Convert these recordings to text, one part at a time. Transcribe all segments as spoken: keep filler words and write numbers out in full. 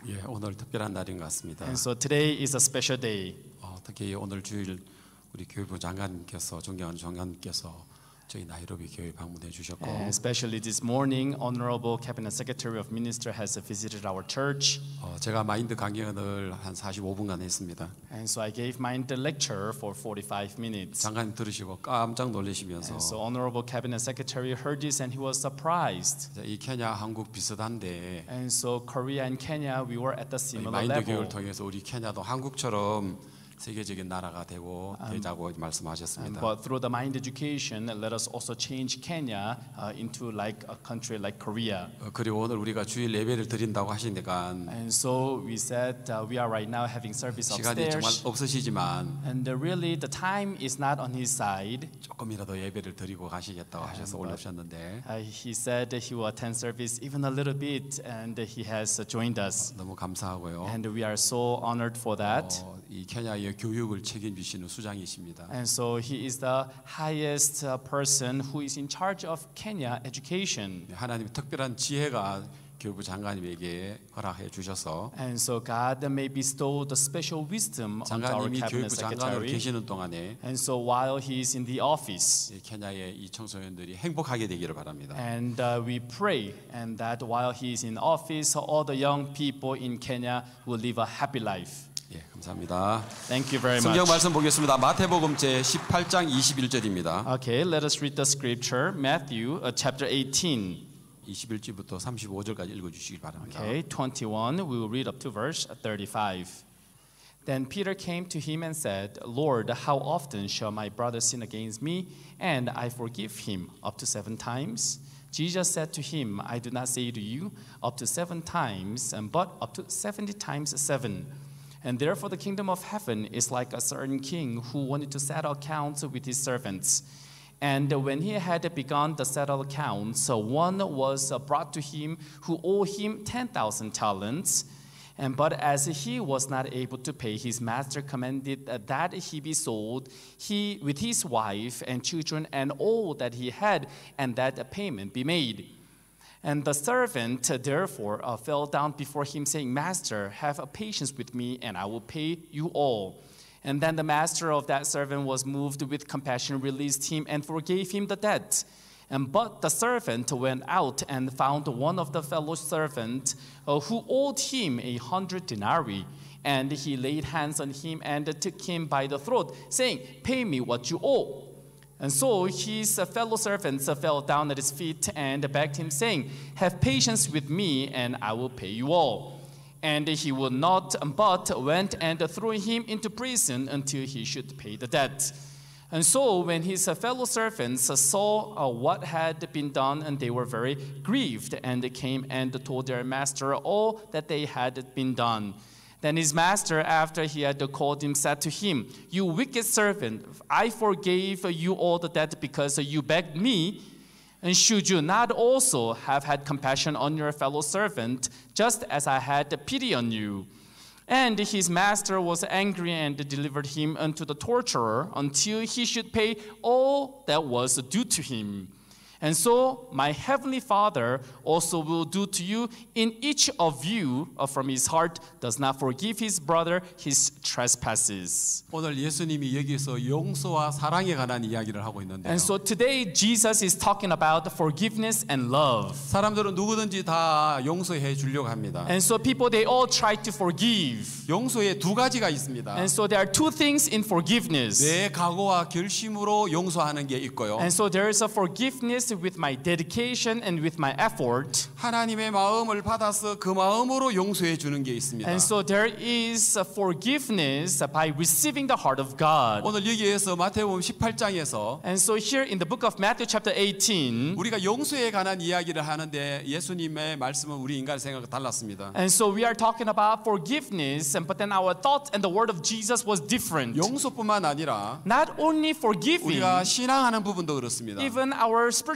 예, 오늘 특별한 날인 것 같습니다. And so today is a special day. 어, 특히 오늘 주일 우리 교육부 장관님께서 존경하는 장관님께서 저희 나이로비 교회 방문해 주셨고, And especially this morning, Honorable Cabinet Secretary of Minister has visited our church. 어, 제가 마인드 강연을 한 사십오 분간 했습니다. And so I gave my lecture for forty-five minutes. 장관님 들으시고 깜짝 놀라시면서 And so Honorable Cabinet Secretary heard this and he was surprised. 이 케냐 한국 비슷한데 And so Korea and Kenya, we were at the 이 similar 마인드 교육을 level. 통해서 우리 케냐도 한국처럼 세계적인 나라가 되고 되자고 말씀하셨습니다. But through the mind education, let us also change Kenya uh, into like a country like Korea. 어, 그리고 오늘 우리가 주일 예배를 드린다고 하시니까 And so we said uh, we are right now having service 시간이 정말 upstairs. 없으시지만 And uh, really the time is not on his side. 조금이라도 예배를 드리고 가시겠다고 하셔서 올라오셨는데 Uh, he said he will attend service even a little bit, and he has uh, joined us. 너무 감사하고요. And we are so honored for that. 어, 이 케냐의 교육을 책임지시는 수장이십니다. And so he is the highest uh, person who is in charge of Kenya education. 하나님 특별한 지혜가 교육부 장관님에게 허락해 주셔서 And so God may bestow the special wisdom on our 장관님이 cabinet 교육부 장관으로 secretary. 계시는 동안에 And so while he is in the office, 이 케냐의 이 청소년들이 행복하게 되기를 바랍니다. and uh, we pray, and that while he is in office, all the young people in Kenya will live a happy life. 예, 감사합니다. Thank you very 성경 much. 말씀 보겠습니다. 마태복음 제 십팔 장 이십일 절입니다. Okay, let us read the scripture, Matthew uh, chapter eighteen. 이십일 절부터 삼십오 절까지 읽어 주시기 바랍니다. Okay, twenty-one, we will read up to verse thirty-five. Then Peter came to him and said, Lord, how often shall my brother sin against me, and I forgive him? Up to seven times? Jesus said to him, I do not say to you, up to seven times, but up to seventy times seven. And therefore the kingdom of heaven is like a certain king who wanted to settle accounts with his servants. And when he had begun to settle accounts, one was brought to him who owed him ten thousand talents. And but as he was not able to pay, his master commanded that he be sold, he with his wife and children and all that he had, and that a payment be made. And the servant therefore uh, fell down before him, saying, Master, have patience with me, and I will pay you all. And then the master of that servant was moved with compassion, released him, and forgave him the debt. And but the servant went out and found one of the fellow servants uh, who owed him a hundred denarii. And he laid hands on him and took him by the throat, saying, Pay me what you owe. And so his fellow servants fell down at his feet and begged him, saying, Have patience with me, and I will pay you all. And he would not, but went and threw him into prison until he should pay the debt. And so when his fellow servants saw what had been done, and they were very grieved, and they came and told their master all that they had been done. Then his master, after he had called him, said to him, You wicked servant, I forgave you all the debt because you begged me. And should you not also have had compassion on your fellow servant, just as I had pity on you? And his master was angry and delivered him unto the torturer until he should pay all that was due to him. And so my heavenly Father also will do to you, in each of you uh, from his heart does not forgive his brother his trespasses. 오늘 예수님이 여기서 용서와 사랑에 관한 이야기를 하고 있는데요. And so today Jesus is talking about forgiveness and love. 사람들은 누구든지 다 용서해 주려고 합니다. And so people, they all try to forgive. 용서에 두 가지가 있습니다. And so there are two things in forgiveness. 내 각오와 결심으로 용서하는 게 있고요. And so there is a forgiveness with my dedication and with my effort. 하나님의 마음을 받아서 그 마음으로 용서해 주는 게 있습니다. And so there is a forgiveness by receiving the heart of God. 오늘 여기에서 마태복음 십팔 장에서 And so here in the book of Matthew chapter eighteen, 우리가 용서에 관한 이야기를 하는데 예수님의 말씀은 우리 인간 생각과 달랐습니다. and so we are talking about forgiveness, but then our thoughts and the word of Jesus was different. 용서뿐만 아니라 Not only forgiving, 우리가 신앙하는 부분도 그렇습니다. even our spiritual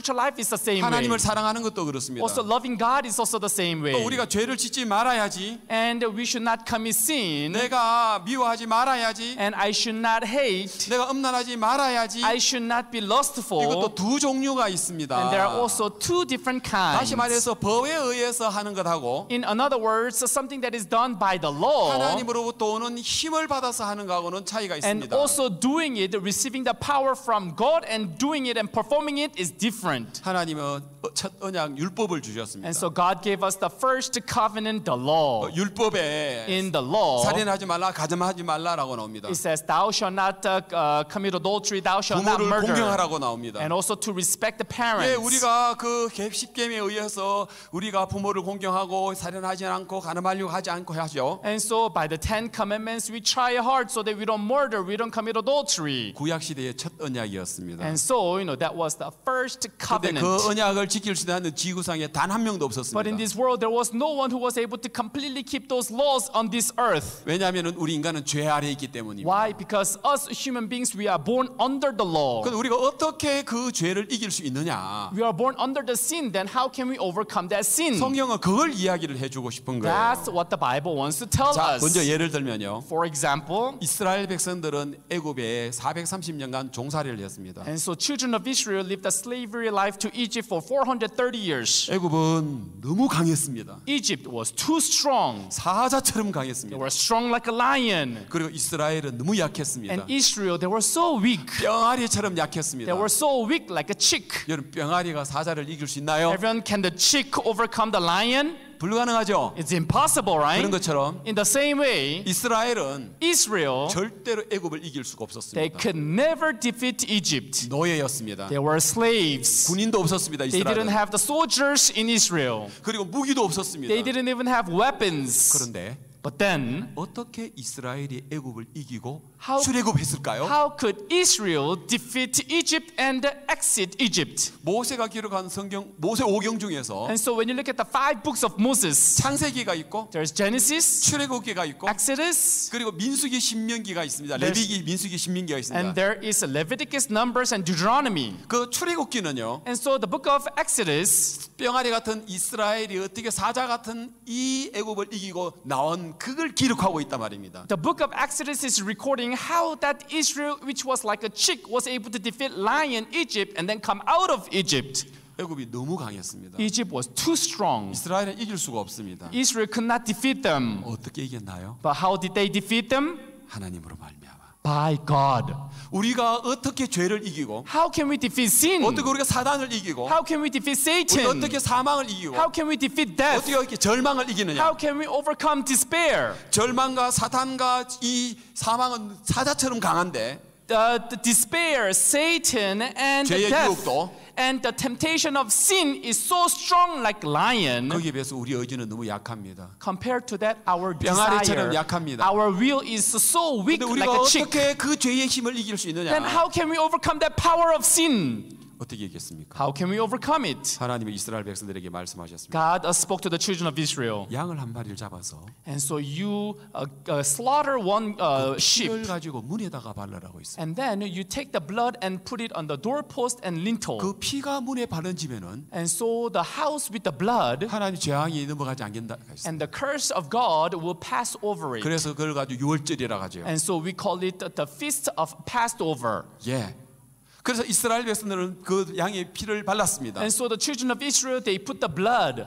spiritual life is the same way. 하나님을 사랑하는 것도 그렇습니다. Also, loving God is also the same way. 또 우리가 죄를 짓지 말아야지. And we should not commit sin. 내가 미워하지 말아야지. And I should not hate. 내가 음란하지 말아야지. I should not be lustful. 이것도 두 종류가 있습니다. And there are also two different kinds. 다시 말해서 법에 의해서 하는 것하고 In other words, something that is done by the law. 하나님으로부터 오는 힘을 받아서 하는 것하고는 차이가 And 있습니다. also doing it, receiving the power from God and doing it and performing it is different. 하나님은 첫 언약 율법을 주셨습니다. And so God gave us the first covenant, the law. 율법에 In the law, 살인하지 말라, 가늠하지 말라라고 나옵니다. it says, "Thou shalt not uh, uh, commit adultery. Thou shalt not 부모를 murder." 공경하라고 나옵니다. And also to respect the 예, parents. 우리가 그 십계명에 의해서 우리가 부모를 공경하고 살인하지 않고 가늠하려고 하지 않고 하죠. And so by the Ten Commandments, we try hard so that we don't murder, we don't commit adultery. 구약 시대의 첫 언약이었습니다. And so, you know, that was the first 그런데 covenant. 그 언약을 지킬 수 있는 지구상에 단 한 명도 But 없었습니다. in this world, there was no one who was able to completely keep those laws on this earth. 왜냐하면 우리 인간은 죄 아래에 있기 때문입니다. Why? Because us human beings, we are born under the law. 그런데 우리가 어떻게 그 죄를 이길 수 있느냐? We are born under the sin. Then how can we overcome that sin? 성경은 그걸 이야기를 해주고 싶은 거예요. That's what the Bible wants to tell 자, us. 먼저 예를 들면요. For example, 이스라엘 백성들은 애굽에 사백삼십 년간 종살이를 했습니다. and so children of Israel lived a slavery life to Egypt for four hundred thirty years. 애굽은 너무 강했습니다. Egypt was too strong. 사자처럼 They 강했습니다. were strong like a lion. 그리고 이스라엘은 너무 약했습니다. And Israel, they were so weak. 뿅아리처럼 약했습니다. They were so weak like a chick. 여러분 뿅아리가 사자를 이길 수 있나요? Everyone, can the chick overcome the lion? 불가능하죠. It's impossible, 그런 right? 것처럼 In the same way, 이스라엘은 Israel, 절대로 애굽을 이길 수가 they 없었습니다. could never defeat Egypt. 노예였습니다. They were slaves. 군인도 없었습니다. They didn't 이스라엘은. have the soldiers in Israel. 그리고 무기도 없었습니다. They didn't even have weapons. 그런데 But then, 어떻게 이스라엘이 애굽을 이기고 How- 출애굽했을까요? how could Israel defeat Egypt and exit Egypt? 모세가 기록한 성경 모세 오경 중에서 And so when you look at the five books of Moses, 창세기가 있고 there's Genesis, 출애굽기가 있고 Exodus, 그리고 민수기 신명기가 있습니다. There's- 레위기 민수기 신명기가 있습니다. and there is Leviticus, Numbers, and Deuteronomy. 그 출애굽기는요. And so the book of Exodus, 뿅아리 같은 이스라엘이 어떻게 사자 같은 이 애굽을 이기고 나온 그걸 기록하고 있단 말입니다. the book of Exodus is recording how that Israel, which was like a chick, was able to defeat lion Egypt and then come out of Egypt. 애굽이 너무 강했습니다. Egypt was too strong. 이스라엘은 이길 수가 없습니다. Israel could not defeat them. 어떻게 이겼나요? But how did they defeat them? 하나님으로 말미암아. By God. 우리가 어떻게 죄를 이기고 How can we defeat sin? 어떻게 우리가 사단을 이기고 How can we defeat 우리가 Satan? 어떻게 사망을 이기고 How can we defeat death? 어떻게 이렇게 절망을 이기느냐? How can we overcome despair? 절망과 사탄과 이 사망은 사자처럼 강한데 The, the despair, Satan, and 죄의 death, 유혹도 and the temptation of sin is so strong like lion. 거기에 비해서 우리 의지는 너무 약합니다. Compared to that, our 병아리처럼 desire, 약합니다. our will is so weak 근데 like 우리가 a chick. 어떻게 그 죄의 힘을 이길 수 있느냐? Then how can we overcome that power of sin? 어떻게 이겼습니까? How can we overcome it? 하나님이 이스라엘 백성들에게 말씀하셨습니다. God uh, spoke to the children of Israel. 양을 한 마리를 잡아서 And so you uh, uh, slaughter one uh, sheep. 피를 가지고 문에다가 바르라고 있어요. And then you take the blood and put it on the doorpost and lintel. 그 피가 문에 바른 집에는 And so the house with the blood 하나님 재앙이 넘어가지 않겠다 했어요. and the curse of God will pass over it. 그래서 그걸 가지고 유월절이라고 하죠. And so we call it the feast of Passover. 예. 그래서 이스라엘 백성들은 그 양의 피를 발랐습니다. And so the children of Israel, they put the blood.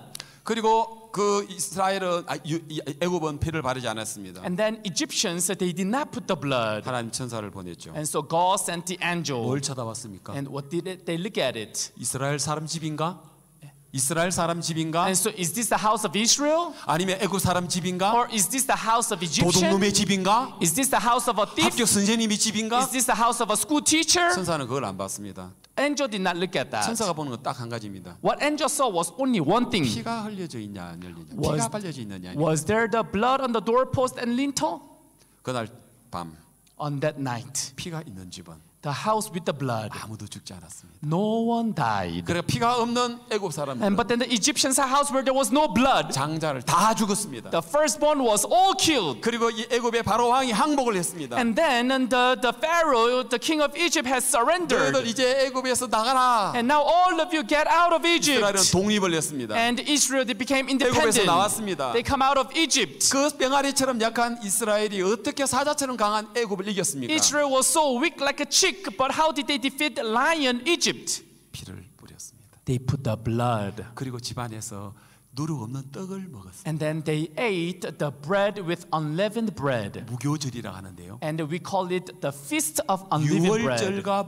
그리고 그 이스라엘은 아, 유, 이- 애굽은 피를 바르지 않았습니다. And then Egyptians, they did not put the blood. 하나님 천사를 보냈죠. And so God sent the angel. 뭘 쳐다봤습니까? And what did it, they look at it? 이스라엘 사람 집인가? 이스라엘 사람 집인가? And so is this the house of Israel? 아니면 애굽 사람 집인가? Or is this the house of Egyptian? 도둑놈의 집인가? Is this the house of a thief? 학교 선생님이 집인가? Is this the house of a school teacher? 천사는 그걸 안 봤습니다. Angel did not look at that. 천사가 보는 건 딱 한 가지입니다. What angel saw was only one thing. 피가 흘려져 있냐 안 흘리냐? Was- 피가 발려져 있느냐? 아니냐? Was there the blood on the doorpost and lintel? 그날 밤 On that night, 피가 있는 집은 The house with the blood. 아무도 죽지 않았습니다. No one died. 그러니까 피가 없는 애굽 사람들 And but then the Egyptians' house where there was no blood, 장자를 다 죽었습니다. the firstborn was all killed. 그리고 이 애굽의 바로 왕이 항복을 했습니다. And then the, the Pharaoh, the king of Egypt, has surrendered. 너희들 이제 애굽에서 나가라. And now all of you get out of 이스라엘은 Egypt. 독립을 했습니다. And Israel, they became 애굽에서 independent. 나왔습니다. They come out of Egypt. 그 병아리처럼 약한 이스라엘이 어떻게 사자처럼 강한 애굽을 이겼습니까? Israel was so weak like a chick, but how did they defeat lion Egypt? 피를 뿌렸습니다. They put the blood. 그리고 집안에서 누룩 없는 떡을 먹었습니다. And then they ate the bread with unleavened bread. 무교절이라 하는데요. And we call it the feast of unleavened bread. 유월절과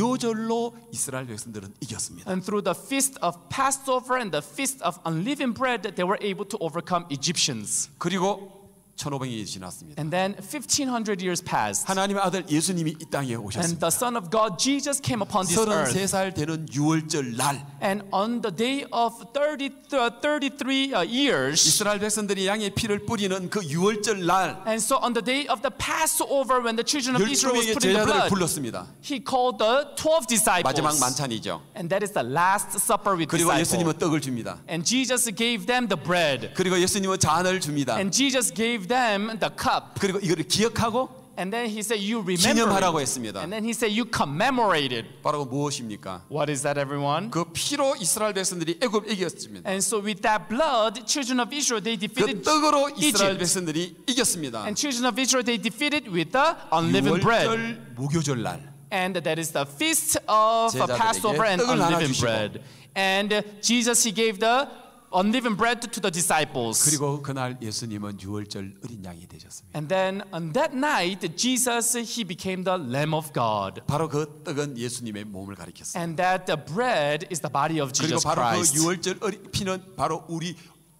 무교절로 이스라엘 백성들은 이겼습니다. And through the feast of Passover and the feast of unleavened bread, they were able to overcome Egyptians. 그리고 천오백 년이 지났습니다. And then fifteen hundred years passed. 하나님의 아들 예수님이 이 땅에 And 오셨습니다. the Son of God, Jesus, came upon this earth. 서른세 살 되는 유월절 날 And on the day of thirty, thirty-three uh, years, 이스라엘 백성들이 양의 피를 뿌리는 그 유월절 날 and so on the day of the Passover, when the children of 열두 Israel was 명의 putting the 제자들을 blood, 불렀습니다. he called the twelve disciples. 마지막 만찬이죠. And that is the Last Supper with 그리고 disciples. 예수님은 떡을 줍니다. And Jesus gave them the bread. 그리고 예수님은 잔을 줍니다. And Jesus gave them the cup. 그리고 이거를 기억하고 And then he said, you remember 기념하라고 it. 했습니다. And then he said, you commemorate it. 바로 무엇입니까? What is that, everyone? 그 피로 이스라엘 백성들이 애굽 이겼습니다. And so with that blood, children of Israel, they 그 defeated 떡으로 이스라엘 Egypt. 백성들이 이겼습니다. And children of Israel, they defeated with the unleavened bread. 유월절 무교절 날 And that is the feast of 제자들에게 Passover and 떡을 unleavened 나눠주시고. bread. And Jesus, he gave the unleavened bread to the disciples. 그리고 그날 예수님은 유월절 어린 양이 되셨습니다. And then on that night, Jesus, he became the Lamb of God. 바로 그 떡은 예수님의 몸을 가리켰습니다. And that the bread is the body of 그리고 Jesus 바로 그 Christ. 유월절 어린 피는 바로 우리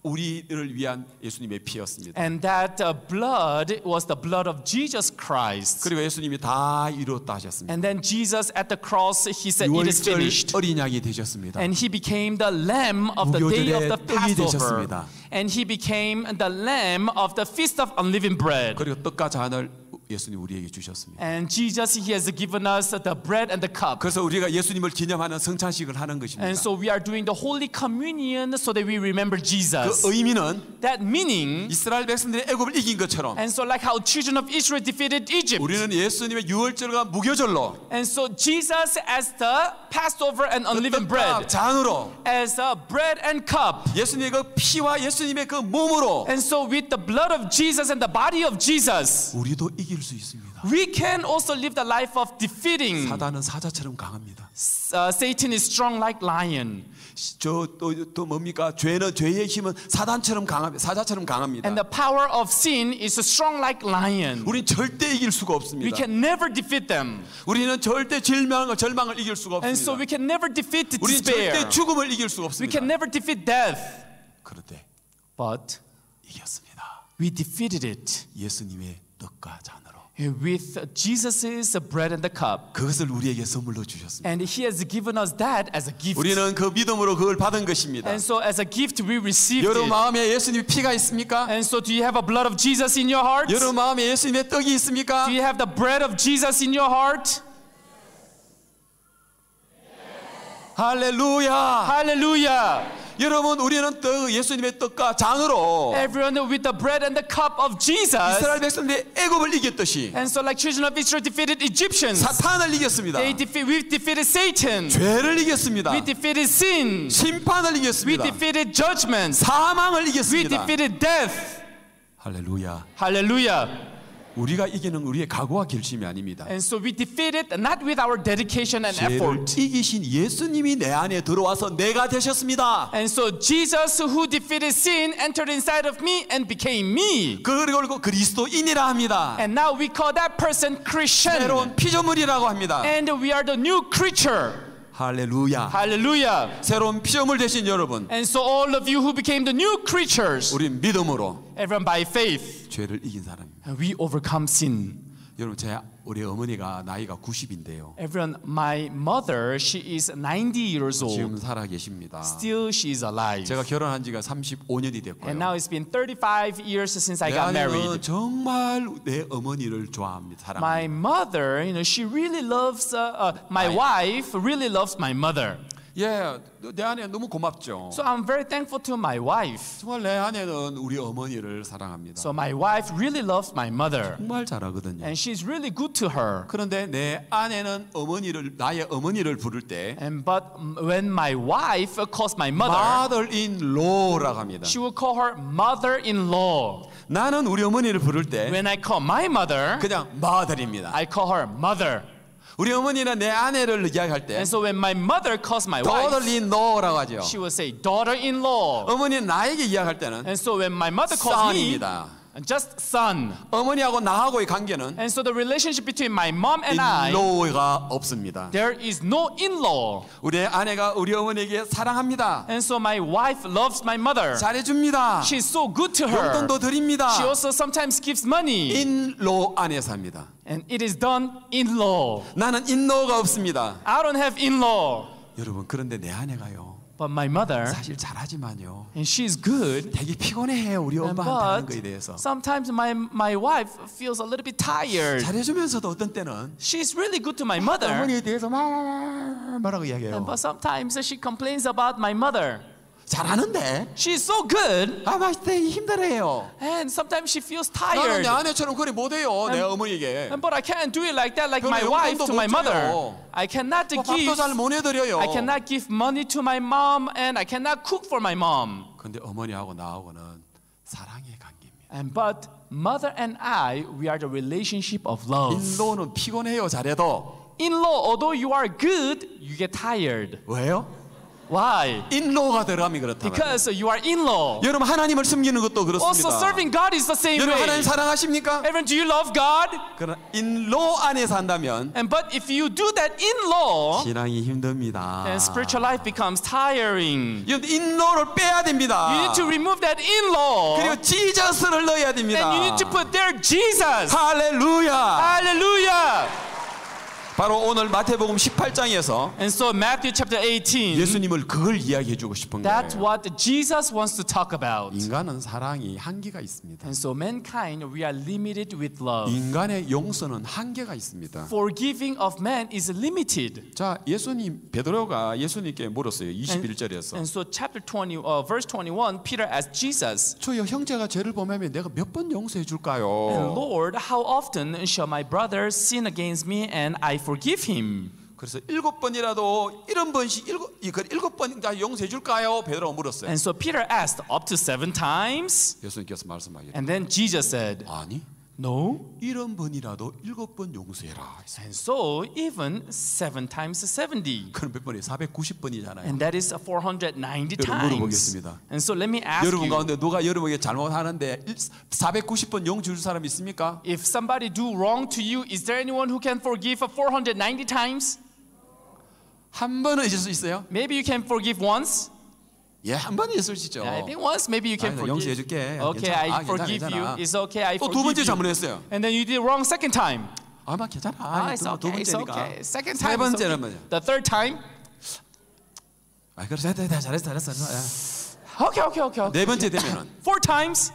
우리를 위한 예수님의 피였습니다. And that uh, blood was the blood of Jesus Christ. 그리고 예수님이 다 이루었다 하셨습니다. And then Jesus at the cross, he said, it is 유월절 finished. 어린 양이 되셨습니다. And he became the lamb of the day of the 무교절의 떡이 Passover. 되셨습니다. And he became the lamb of the feast of unleavened bread. 그리고 떡과 잔을 예수님 우리에게 주셨습니다. And Jesus, he has given us the bread and the cup. 그래서 우리가 예수님을 기념하는 성찬식을 하는 것입니다. And so we are doing the Holy Communion so that we remember Jesus. 그 의미는 That meaning, 이스라엘 백성들이 애굽을 이긴 것처럼 and so like how children of Israel defeated Egypt. 우리는 예수님의 유월절과 무교절로 And so Jesus as the Passover and unleavened bread, 잔으로 as a bread and cup. 예수님의 그 피와 예수님의 그 몸으로 And so with the blood of Jesus and the body of Jesus, 우리도 이길 수 있습니다. we can also live the life of defeating. 사단은 사자처럼 강합니다. Uh, Satan is strong like lion. 저또 또 뭡니까? 죄는 죄의 힘은 사단처럼 강합니다. 사자처럼 강합니다. And the power of sin is strong like lion. 우린 절대 이길 수가 We 없습니다. can never defeat them. 우리는 절대 절망을 절망을 이길 수가 And so 없습니다. we can never defeat 우리는 절대 despair. 죽음을 이길 수가 We 없습니다. can never defeat death. 그런데 But 이겼습니다. we defeated it 예수님의 떡과 잔으로. with Jesus' bread and the cup. 그것을 우리에게 선물로 주셨습니다. And he has given us that as a gift. 우리는 그 믿음으로 그걸 받은 것입니다. And so as a gift we received 여러분 it. 마음에 예수님의 피가 있습니까? And so do you have a blood of Jesus in your heart? 여러분 마음에 예수님의 떡이 있습니까? Do you have the bread of Jesus in your heart? 할렐루야. Hallelujah. 여러분 우리는 떡, 예수님의 떡과 잔으로 Everyone with the bread and the cup of Jesus. 이스라엘 백성들이 애굽을 이겼듯이 And so like children of Israel defeated Egyptians. 사탄을 이겼습니다. They defeat, we defeated Satan. 죄를 이겼습니다. We defeated sin. 심판을 We 이겼습니다. defeated judgment. 사망을 We 이겼습니다. defeated death. 할렐루야. Hallelujah. 우리가 이기는 우리의 각오와 결심이 아닙니다. And so we defeated not with our dedication and 죄를 effort. 이기신 예수님이 내 안에 들어와서 내가 되셨습니다. And so Jesus who defeated sin entered inside of me and became me. 그리고 그리스도인이라 합니다. And now we call that person Christian. 새로운 피조물이라고 합니다. And we are the new creature. 할렐루야. Hallelujah. 새로운 피조물 되신 여러분, And so all of you who became the new creatures, 우리 믿음으로 everyone by faith, 죄를 이긴 사람입니다. we overcome sin. 여러분 제 우리 어머니가 나이가 구십인데요. Everyone, my mother, she is ninety years old. 지금 살아 계십니다. Still, she is alive. 제가 결혼한 지가 삼십오 년이 And 됐고요. now it's been thirty-five years since I 내 got 아내는 married. 정말 내 어머니를 좋아합니다. My 사랑합니다. mother, you know, she really loves, uh, uh, my wife really loves my mother. 예, 내 아내 너무 고맙죠. So I'm very thankful to my wife. 정말 내 아내는 우리 어머니를 사랑합니다. So my wife really loves my mother. 정말 잘하거든요. And she's really good to her. 그런데 내 아내는 어머니를 나의 어머니를 부를 때 And but when my wife calls my mother, mother-in-law라고 합니다. she will call her mother-in-law. 나는 우리 어머니를 부를 때 When I call my mother, 그냥 mother입니다. I call her mother. 우리 어머니는 내 아내를 이야기할 때 And so when my mother calls my wife, daughter-in-law라고 하죠. she will say daughter-in-law. 어머니는 나에게 이야기할 때는 And so when my mother calls me, son입니다. just son. 어머니하고 나하고의 관계는 And so the relationship between my mom and I, in-law가 없습니다. there is no in-law. 우리 아내가 우리 어머니에게 사랑합니다. And so my wife loves my mother. 잘해줍니다. She's so good to her. 용돈도 드립니다. She also sometimes gives money. in-law 안에서 합니다. And it is done in-law. 나는 in-law가 없습니다. I don't have in-law. 여러분 그런데 내 아내가요 But my mother, 사실 잘하지만요 and she's good. 되게 피곤해해요. 우리 And 엄마한테 하는 but 거에 대해서 sometimes my, my wife feels a little bit tired. 잘해주면서도 어떤 때는 She's really good to my mother. 어머니에 대해서 막 뭐라고 이야기해요. But sometimes she complains about my mother. 잘하는데 She's so good. 아 맛있대 힘들어해요. And sometimes she feels 나는 tired. 내 아내처럼 그래 못해요. 내 어머니에게 But I can't do it like that, like my 별로 wife 용돈도 to my 못 mother. 줘요. I cannot 뭐 give. 밥도 잘 못 해드려요. I cannot give money to my mom, and I cannot cook for my mom. 근데 어머니하고 나하고는 사랑의 관계입니다. And but mother and I, we are the relationship of love. 인도는 피곤해요. 잘해도 In-law, although you are good, you get tired. 왜요? Why? 인로가 들어가면 그렇다. Because you are in-law. 여러분 하나님을 섬기는 것도 그렇습니다. Also, serving God is the same 여러분 way. 하나님 사랑하십니까? Everyone, do you love God? 그러나 인로 안에서 한다면 And but if you do that in-law, 신앙이 힘듭니다. then spiritual life becomes tiring. 여러분 인로를 빼야 됩니다. You need to remove that in-law, 그리고 지저스를 넣어야 됩니다. and you need to put there Jesus. 할렐루야. Hallelujah. 바로 오늘 마태복음 십팔 장에서 And so Matthew chapter eighteen, 예수님을 그걸 이야기해 주고 싶은 that's 거예요. what Jesus wants to talk about. 인간은 사랑이 한계가 있습니다. And so mankind, we are limited with love. 인간의 용서는 한계가 있습니다. Forgiving of man is limited. 자, 예수님 베드로가 예수님께 물었어요. 이십일 절에서. And so chapter twenty, uh, verse twenty-one, Peter asked Jesus, 저요 형제가 죄를 범하면 내가 몇 번 용서해 And 줄까요? Lord, how often shall my brother sin against me and I forgive him? 그래서 일곱 번이라도 일흔 번씩 일곱 이 일곱 번까지 용서해 줄까요? 베드로가 물었어요. And so Peter asked, up to seven times? 예수님께서 말씀하시죠. And then Jesus said, 아니, no. 일흔 번이라도 일곱 번 용서해라. And so even seven times seventy. 그럼 몇 번이에요? 사백구십 번이잖아요. And that is four hundred ninety 여러분 times. 물어보겠습니다. And so let me ask 여러분 you, 가운데 누가 여러분에게 잘못하는데 사백구십 번 용서 줄 사람 있습니까? if somebody do wrong to you, is there anyone who can forgive four hundred ninety times? 한 번은 있을 수 있어요? Maybe you can forgive once. 예, 한 번은 있을 수 있죠. I think once maybe you can 아니다, forgive. 용서해 줄게. Okay, 괜찮아. I 아, 괜찮아, forgive 괜찮아. you. It's okay, I 또 두 번째 forgive you. 잘못했어요. And then you did wrong second time. 아마 괜찮아. Ah, 아, it's 두, 두 okay, it's 번째니까. okay. Second 세 time. it's 번째는 okay. 뭐냐? The third time. 아, 그래, 잘했다, 잘했어, 잘했어. 잘했어. Okay, okay, okay. okay. 네 번째 되면은 Four times.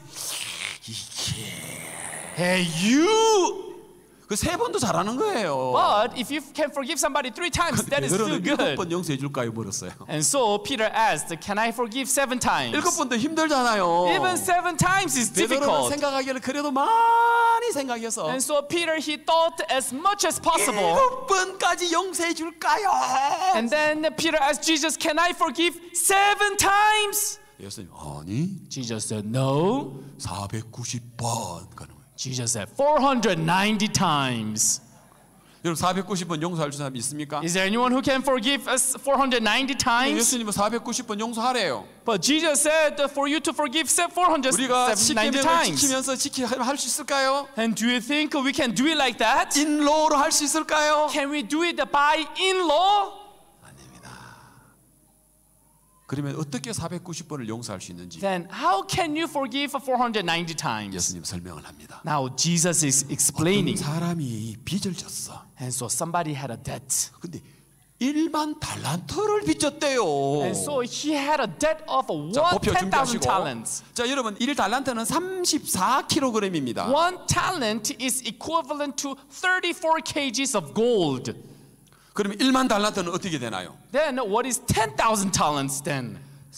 Hey, you. 그 세 번도 잘하는 거예요. But if you can forgive somebody three times, that is still 베드로는 일곱 good. 번 용서해 줄까요? 물었어요. And so Peter asked, "Can I forgive seven times?" 일곱 번도 힘들잖아요. Even seven times is 베드로는 difficult. 생각하기를 그래도 많이 생각해서 And so Peter, he thought as much as possible. 일곱 번까지 용서해 줄까요? And then Peter asked Jesus, "Can I forgive seven times?" 예수님 아니 Jesus said, "No." 사백구십 번 가는 거예요. Jesus said, four hundred ninety times. 여러분 사백구십 번 용서할 사람 있습니까? Is there anyone who can forgive us four hundred ninety times? 예수님은 사백구십 번 용서하래요. But Jesus said that for you to forgive four hundred 우리가 ninety 십계명을 times. 지키면서 지키 할 수 있을까요? And do you think we can do it like that? 인로로 할 수 있을까요? Can we do it by in-law? 그러면 어떻게 사백구십 번을 용서할 수 있는지 then how can you forgive four hundred ninety times? 예수님 설명을 합니다. Now Jesus is 어떤 explaining. 사람이 빚을 졌어. And so somebody had a debt. 근데 일만 달란트를 빚졌대요. And so he had a debt of 자, one 보표 ten thousand 준비하시고. talents. 자, 여러분, 일 달란트는 삼십사 킬로그램입니다. One talent is equivalent to thirty-four kilograms of gold. 그러면 일만 달란트는 어떻게 되나요? Then what is ten thousand talents then?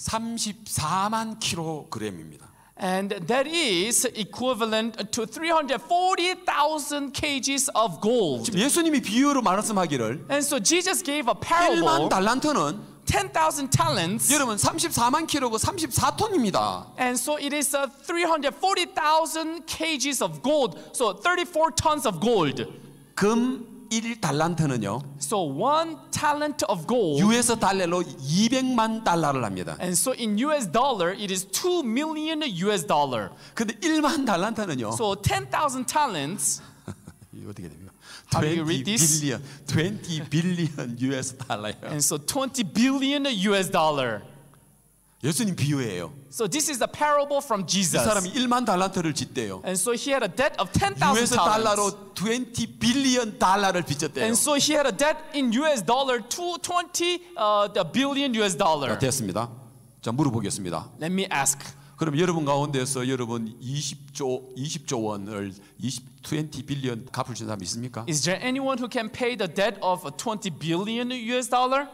삼십사만 킬로그램입니다. And that is equivalent to three hundred forty thousand kilograms of gold. 지금 예수님이 비유로 말씀하기를 And so Jesus gave a 일만 parable. 달란트는 ten thousand talents. 여러분 삼십사만 킬로고 삼십사 톤입니다. And so it is uh, three hundred forty thousand kilograms of gold. So thirty-four tons of gold. 금 일 달란트는요. So one talent of gold. 유에스 달러로 이백만 달러를 합니다. And so in U S dollar, it is two million U S dollar. 근데 일만 달란트는요. So ten thousand talents. 이거 어떻게 됩니까? How do you read this? 빌리언, 이십 빌리언 유에스 달러예요. And so twenty billion U S dollar. 예수님 비유예요. So this is a parable from 이 Jesus. 사람이 일만 달란트를 짓대요. And so he had a debt of ten thousand 유에스 talents. 달러로 이십 빌리언 달러를 빚졌대요. And so he had a debt in U S dollar to twenty uh, the billion U S dollar. 자, 됐습니다. 자, 물어보겠습니다. Let me ask. 그럼 여러분 가운데서 여러분 이십조 이십조 원을 이십 빌리언 갚을 수 있는 사람 있습니까? Is there anyone who can pay the debt of twenty billion U S dollar?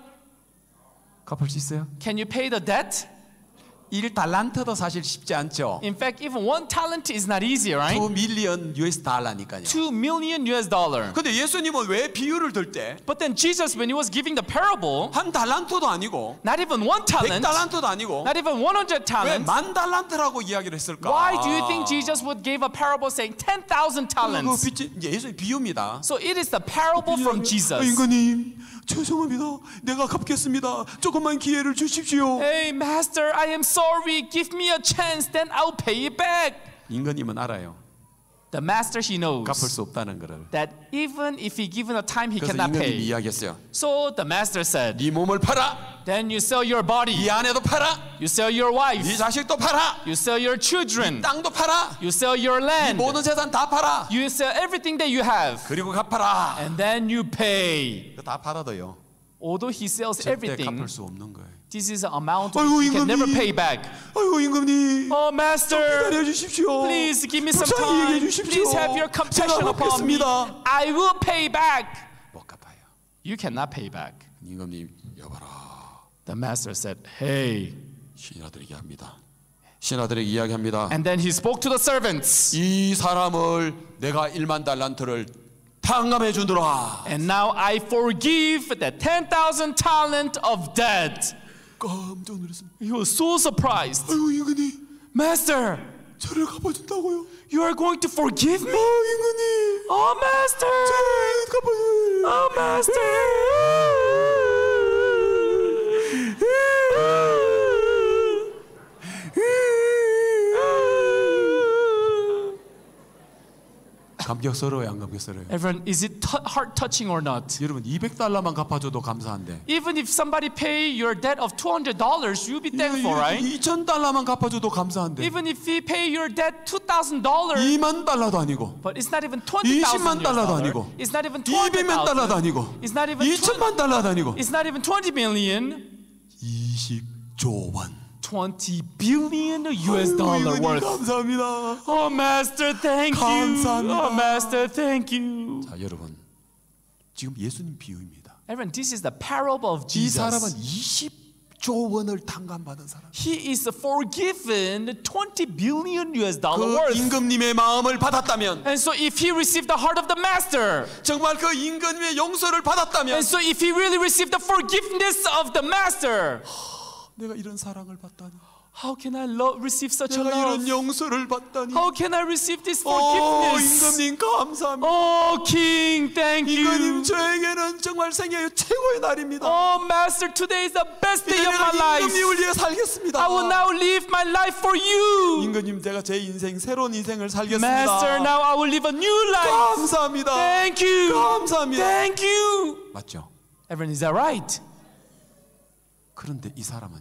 갚을 수 있어요? Can you pay the debt? 일 달란트도 사실 쉽지 않죠. In fact, even one talent is not easy, right? 이 밀리언 유에스 달러니까요. Two million U S dollar. 근데 예수님은 왜 비유를 들 때 한 But then Jesus, when he was giving the parable, 달란트도 아니고 not even one 백 talent, 달란트도 아니고 not even one hundred 왜 talents. 만 달란트라고 이야기를 했을까? Why do you think Jesus would give a parable saying ten thousand 그 talents? 빚 이제 예수님 비유입니다. So it is the parable from Jesus. 인간님 죄송합니다. 내가 갚겠습니다. 조금만 기회를 주십시오. Hey, master, I am sorry. Give me a chance, then I'll pay it back. 임금님은 알아요. The master, he knows 갚을 수 없다는 것을. that even if he given a time, he 그래서 cannot 임금님이 pay. 이야기했어요. So the master said, 네 몸을 팔아. then you sell your body, 네 아내도 팔아. you sell your wife, 네 자식도 팔아. you sell your children, 땅도 팔아. you sell your 네 land, 모든 재산 다 팔아. you sell everything that you have, 그리고 갚아라. and then you pay. 다 팔아도요. Although he sells 절대 everything, 갚을 수 없는 거예요. this is an amount 아이고, he can never 임금님. pay back. 아이고 임금님. Oh, master, 기다려 주십시오. please give me some 불쌍히 time. 여겨 주십시오. Please have your compassion 제가 upon me. 갚겠습니다. I will pay back. 못 갚아요. You cannot pay back. 임금님 여봐라. The master said, hey. 신하들에게 합니다. 신하들에게 이야기합니다. And then he spoke to the servants. 이 사람을 내가 일만 달란트를 탕감해 주더라. And now I forgive the ten thousand talent of debt. 깜짝 놀랐습니다. He was so surprised. 아이고 임금님, Master, 저를 갚아준다고요? you are going to forgive me? 아 임금님, Oh, master. 저를 갚아줘요. Oh, master. 감격스러워요, 안 감격스러워요? Everyone, is it t- heart touching or not? 여러분 이백 달러만 갚아줘도 감사한데 Even if somebody pay your debt of two hundred dollars, you'll be thankful, right? 이천 달러만 갚아줘도 감사한데 Even if he pay your debt two thousand dollars, 이만 달러도 아니고 but it's not even twenty 이십만 thousand 달러도 아니고 It's not even twenty 이백만 달러도 thousand. 아니고 It's not even 이천만 달러도 아니고 It's not even twenty million. 이십조 원. twenty billion U S dollar 아이고, worth. 감사합니다. Oh, master, thank you. 감사합니다. Oh, master, thank you. 자, 여러분 지금 예수님 비유입니다. Everyone, this is the parable of 이 사람은 Jesus. 이십조 원을 탕감받은 사람. He is forgiven twenty billion U S dollar 그 worth. 임금님의 마음을 받았다면, And so if he received the heart of the master, 정말 그 임금님의 용서를 받았다면, and so if he really received the forgiveness of the master, 내가 이런 사랑을 받다니, how can I love, receive such a 내가 love? 이런 용서를 받다니. How can I receive this 오, forgiveness? 임금님 감사합니다. Oh, King, thank 임금님 you. 저에게는 정말 생애의 최고의 날입니다. Oh, Master, today is the best 이제 day of my 내가 life. 임금님을 위해 살겠습니다. I will now live my life for you. 임금님, 제가 제 인생 새로운 인생을 살겠습니다. Master, now I will live a new life. 감사합니다. Thank you. 감사합니다. Thank you. 맞죠? Everyone, is that right? 그런데 이 사람은요,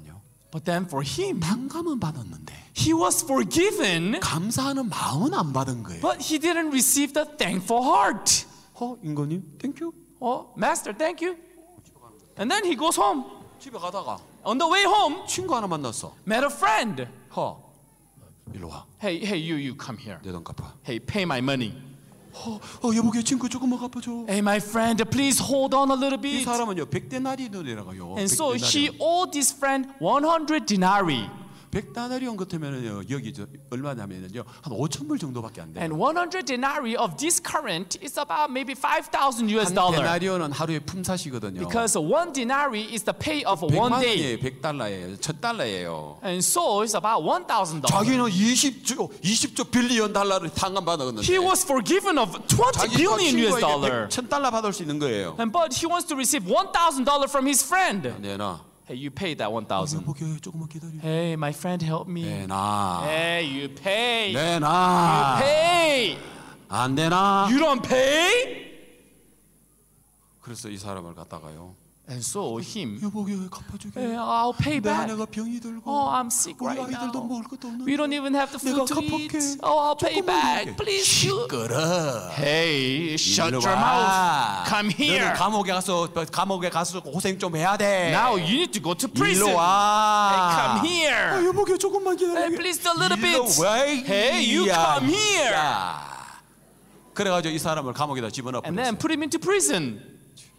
But then for him, 탕감은 받았는데 he was forgiven, 감사하는 마음은 안 받은 거예요. but he didn't receive the thankful heart. 어, 임금님, 땡큐. Oh, master, thank you. And then he goes home. 집에 가다가 On the way home, 친구 하나 만났어. met a friend. 허, 일로 와. Hey, hey, you, you come here. 내 돈 갚아. Hey, pay my money. 어, 어 여보게 친구 조금만 갚아줘. Hey, my friend, please hold on a little 이 bit. 사람은요 백데나리온이라고요. And so he owed this friend one hundred denarii. 백데나리온 같으면은요 여기 저 얼마냐면요 한 오천 불 정도밖에 안 돼요. And one hundred denarii of this current is about maybe five thousand U S 한 dollar. 데나리온은 하루에 품삯이거든요. Because one denarii is the pay of one 백만 day. 원이에요. 백 달러예요. 천 달러예요. And so it's about one thousand dollars. 자기는 이십조 이십조 빌리언 달러를 탕감 받았는데 He was forgiven of twenty billion U S dollar. 천 달러 받을 수 있는 거예요. And but he wants to receive one thousand dollars from his friend. 내놔. Hey, you pay that one thousand. 여보게 조금만 기다려. Hey, my friend, help me. 내놔. Hey, you pay. 내놔. Pay. 안 되나? You don't pay? 그래서 이 사람을 갖다가요. And so him, 여보게 갚아주게. hey, I'll pay 내 back. 아내가 병이 들고 Oh, I'm sick 우리 right 아이들도 now. 먹을 것도 없는데. We don't even have the 내가 food to eat. 갚을게. Oh, I'll pay 조금만 back. 갚을게. Please, you. 시끄러. Hey, shut 일로 your 와. mouth. Come here. 너는 감옥에 가서 감옥에 가서 고생 좀 해야 돼. Now you need to go to prison. 일로 와. Hey, come here. 아, 여보게 조금만 기다려. Hey, please a little 일로 bit. 와. Hey, you 야, come here. 야. 그래가지고 이 사람을 감옥에다 집어넣어 And then 버렸어요. put him into prison.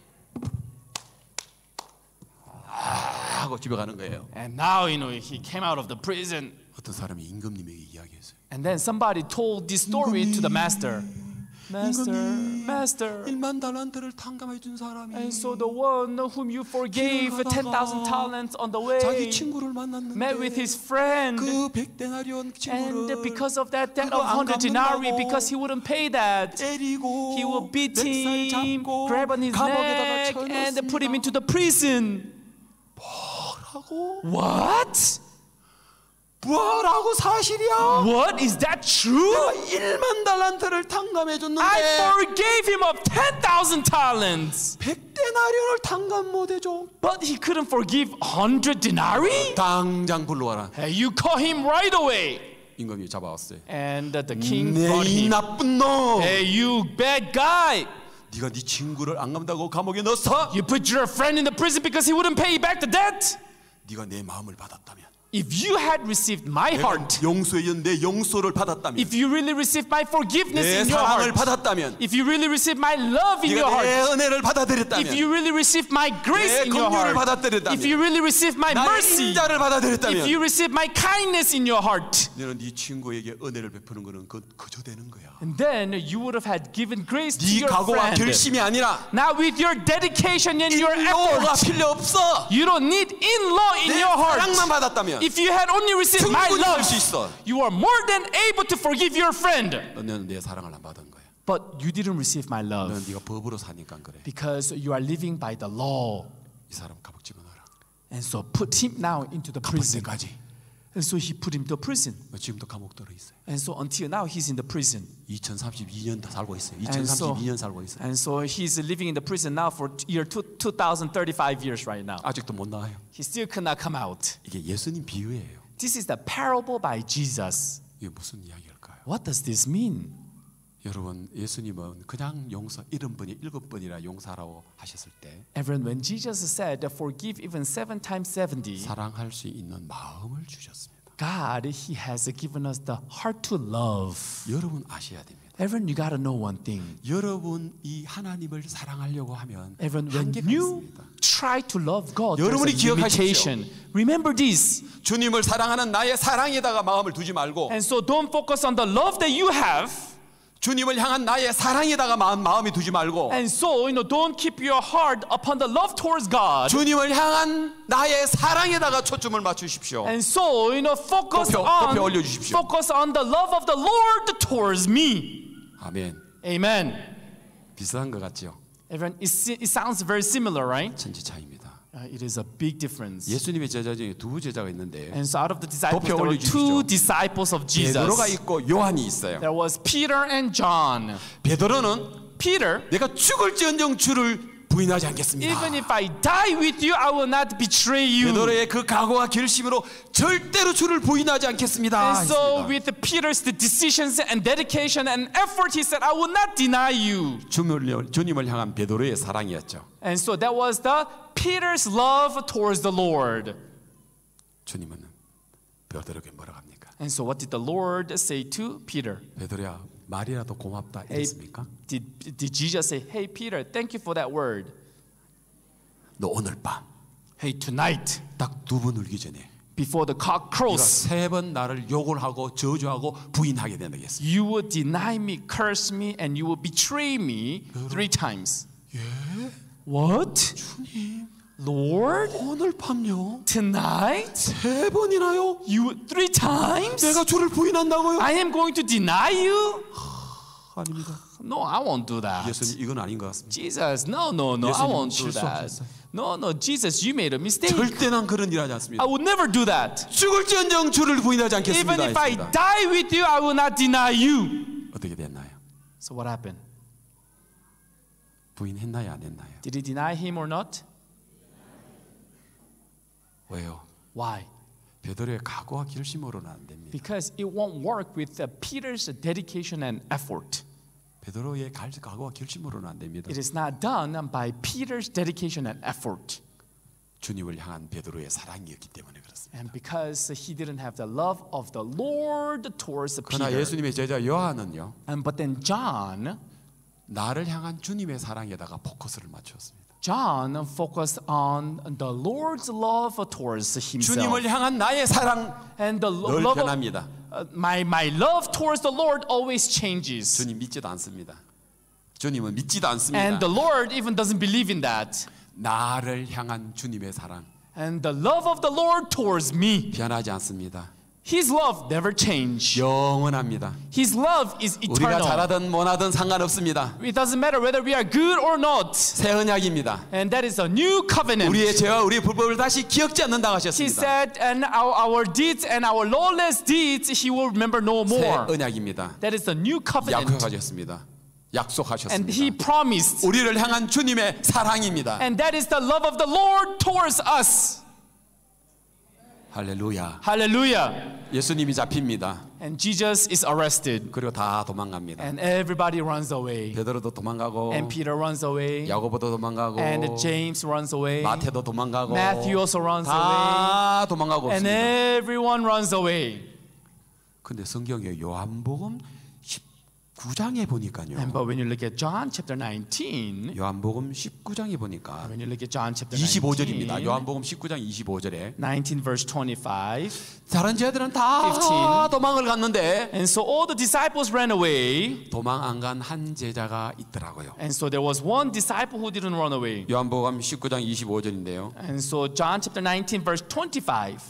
하고 집에 가는 거예요. And now, you know, he came out of the prison. 어떤 사람이 임금님에게 이야기했어요. And then somebody told this story to the master. Master, 임금님, master. 일만 달란트를 탕감해 준 사람이 And so the one whom you forgave 길을 ten thousand 가다가 talents on the way 자기 친구를 만났는데 met with his friend. 그 백데나리온 And 친구를 because of that debt 그거 of 안 one hundred denarii, 갚는다고 because he wouldn't pay that, 때리고 he will beat 멱살 him, 잡고 grab on his 감옥에다가 neck, and put him into 쳐넣습니다. the prison. 뭐라고? What? 뭐라고 사실이야? What? Is that true? 내가 일만 달란트를 탕감해 I 줬는데 forgave him of ten thousand talents. 백데나리온을 탕감 못 해줘. But he couldn't forgive one hundred denarii? 당장 불러와라. Hey, you call him right away. 임금이 잡아왔어요. And the king 네, brought 이 him. 나쁜 놈. Hey, you bad guy. 네가 네 친구를 안 갚는다고 감옥에 넣었어? You put your friend in the prison because he wouldn't pay back the debt? 네가 내 마음을 받았다면, If you had received my 내가 heart, 용서의 내 용서를 받았다면, if you really received my forgiveness 내 in your 사랑을 heart, 받았다면, if you really received my love in your 네가 내 heart, 은혜를 받아들였다면, if you really received my grace 내 in your 긍휼을 heart, 받아들였다면, if you really received my 나의 mercy, 인자를 받아들였다면, if you received my kindness in your heart, 너는 네 친구에게 은혜를 베푸는 것은 그 그저 되는 거야. and then you would have had given grace to 네 your 각오와 friend. 결심이 아니라 Now with your dedication and your 인도가 effort, 필요 없어. you don't need in-law in 내 your heart. 사랑만 받았다면 If you had only received my 충분히 love, 할 수 있어. you are more than able to forgive your friend. 너는 내 사랑을 안 받은 거야. But you didn't receive my 너는 love 네가 법으로 사니까 그래. because you are living by the law. 이 사람 감옥 집어넣어라. And so put him now into the 갚을 prison. 때까지. And so he put him to prison. 지금도 감옥 들어 있어요. And so until now he's in the prison. 이천삼십이 년 살고 있어요. And so, 이천삼십이 년 살고 있어요. and so he's living in the prison now for year two, two thousand thirty-five years right now. 아직도 못 나와요. He still could not come out. 이게 예수님 비유예요. This is the parable by Jesus. 이게 무슨 이야기일까요? What does this mean? 여러분, 예수님은 그냥 용서 일흔 번이 일곱 번이나 용서하라고 하셨을 때 Everyone, when Jesus said, forgive even seven times seventy, 사랑할 수 있는 마음을 주셨습니다. God, He has given us the heart to love. 여러분 아셔야 됩니다. Everyone, you gotta know one thing. 여러분 이 하나님을 사랑하려고 하면 Everyone, when 한계가 you 있습니다. try to love God, there's 여러분이 a 기억하십시오. limitation. Remember this. 주님을 사랑하는 나의 사랑에다가 마음을 두지 말고 And so don't focus on the love that you have. 주님을 향한 나의 사랑에다가 마음, 마음이 두지 말고 And so, you know, don't keep your heart upon the love towards God. 주님을 향한 나의 사랑에다가 초점을 맞추십시오. And so, you know, focus 높여, on 높여 올려주십시오. focus on the love of the Lord towards me. 아멘. Amen. 비슷한 것 같죠? Everyone, it, se- it sounds very similar, right? 천지 차이입니다. Uh, it is a big difference. 예수님의 제자 중에 두 제자가 있는데 And so out of the disciples, 높여 there were 올려주십시오. two disciples of 베드로가 Jesus. 있고 요한이 있어요. There was Peter and John. 베드로는 Peter, 내가 죽을지언정 주를 부인하지 않겠습니다. Even if I die with you, I will not betray you. 베드로의 그 각오와 결심으로 절대로 주를 부인하지 않겠습니다. And so 했습니다. with Peter's decisions and dedication and effort, he said, I will not deny you. 주님을, 주님을 향한 베드로의 사랑이었죠. And so that was the Peter's love towards the Lord. 주님은 베드로에게 뭐라고 합니까? And so what did the Lord say to Peter? 베드로야 말이라도 고맙다 Hey, 이랬습니까? did, did Jesus say, hey Peter, thank you for that word. 너 오늘 밤 딱 Hey, tonight, 두 번 울기 전에 before the cock 네가 crows, 세 번 나를 욕을 하고 저주하고 부인하게 되겠습니다. you will deny me, curse me, and you will betray me three times. 예? What? 주님 Lord? 오늘 밤요 Tonight? 세 번이나요? You three times? 내가 주를 부인한다고요? I am going to deny you? 아닙니다. No, I won't do that. 예수님 이건 아닌 것 같습니다. Jesus, no, no, no, I 예수님 won't do that. 실수하셨어요. No, no, Jesus, you made a mistake. 절대 난 그런 일 하지 않습니다. I would never do that. 죽을지언정 주를 부인하지 않겠습니다. Even if I 했습니다. die with you, I will not deny you. 어떻게 됐나요? So what happened? 부인했나요? 안 했나요? Did he deny him or not? 왜요? Why? 베드로의 각오와 결심으로는 안 됩니다. Because it won't work with uh, Peter's dedication and effort. 베드로의 갈- 각오와 결심으로는 안 됩니다. It is not done by Peter's dedication and effort. 주님을 향한 베드로의 사랑이었기 때문에 그렇습니다. And because he didn't have the love of the Lord towards 그러나 Peter. 예수님의 제자 요한은요. And but then John, 나를 향한 주님의 사랑에다가 포커스를 맞추었습니다. John focused on the Lord's love towards himself. 주님을 향한 나의 사랑 And the lo- 늘 love of, 변합니다. uh, my my love towards the Lord always changes. 주님 믿지도 않습니다. 주님은 믿지도 않습니다. And the Lord even doesn't believe in that. 나를 향한 주님의 사랑 And the love of the Lord towards me, 변하지 않습니다. His love never changes. 영원합니다. His love is 우리가 eternal. 잘하든 못하든 상관없습니다. It doesn't matter whether we are good or not. 새 언약입니다. And that is a new covenant. 우리의 죄와 우리의 불법을 다시 기억지 않는다고 He 하셨습니다. said, and our, our deeds and our lawless deeds, He will remember no 새 more. 언약입니다. That is the new covenant. 약속하셨습니다. And 약속하셨습니다. He promised. 우리를 향한 주님의 사랑입니다. And that is the love of the Lord towards us. 할렐루야. Hallelujah. 예수님이 잡힙니다. And Jesus is arrested. 그리고 다 도망갑니다. And everybody runs away. 베드로도 도망가고 And Peter runs away. 야고보도 도망가고 And James runs away. 마태도 도망가고 Matthew also runs away. 다 도망가고 And 없습니다. everyone runs away. 근데 성경에 요한복음 십구 장에 보니까요. And but when you look at John chapter nineteen, 요한복음 십구 장에 보니까 when you look at John chapter 이십오 절입니다. nineteen, 요한복음 십구 장 이십오 절에 nineteen verse twenty-five, 다른 제자들은 다 fifteen. 도망을 갔는데 and so all the disciples ran away, 도망 안 간 한 제자가 있더라고요. and so there was one disciple who didn't run away. 요한복음 십구 장 이십오 절인데요. And so John chapter nineteen verse twenty-five,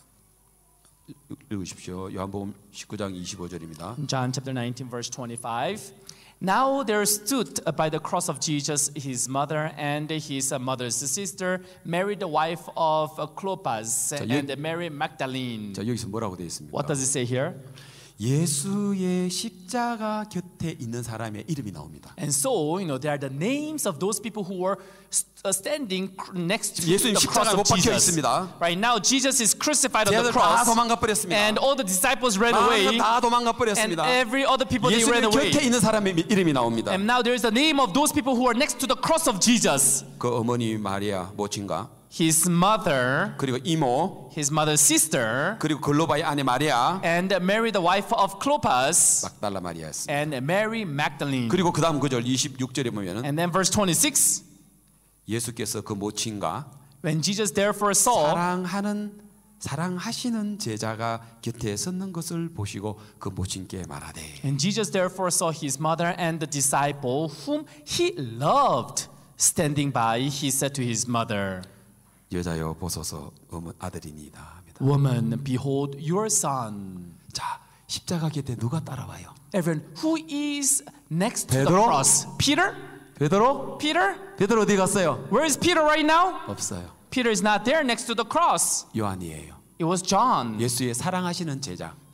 읽으십시오. 요한복음 십구 장 이십오 절입니다. John chapter nineteen verse twenty-five. Now there stood by the cross of Jesus his mother and his mother's sister, Mary the wife of Clopas, 자, and Mary Magdalene. 자, 여기서 뭐라고 되어 있습니까? What does it say here? 예수의 십자가 곁에 있는 사람의 이름이 나옵니다. And so, you know, there are the names of those people who were st- uh, standing cr- next to 예수님 the cross 십자가에 못 of 박혀 Jesus. 있습니다. Right now, Jesus is crucified on the 제자들 다 cross, 도망가 버렸습니다. and all the disciples ran away, 다 도망가 and 버렸습니다. every other people they ran 예수님 away. 곁에 있는 사람의 이름이 나옵니다. And now there is the name of those people who are next to the cross of Jesus. 그 어머니 마리아 모친과 His mother, 그리고 이모 his mother's sister, 그리고 글로바의 아내 마리아 and Mary the wife of Clopas, 막달라 마리아였습니다. and Mary Magdalene. 그리고 그 다음 구절 이십육 절에 보면은 And then verse twenty-six, 예수께서 그 모친과 when Jesus therefore saw 사랑하는 사랑하시는 제자가 곁에 섰는 것을 보시고 그 모친께 말하되 And Jesus therefore saw his mother and the disciple whom he loved standing by. He said to his mother, 여자여 보소서 어머 아들이니이다 합니다. Woman, behold your son. 자 십자가 곁에 누가 따라와요? Everyone, who is next to the 베드로? cross? Peter? 베드로? Peter? 베드로 어디 갔어요? Where is Peter right now? 없어요. Peter is not there next to the cross. 요한이에요. It was John. 예수의 사랑하시는 제자.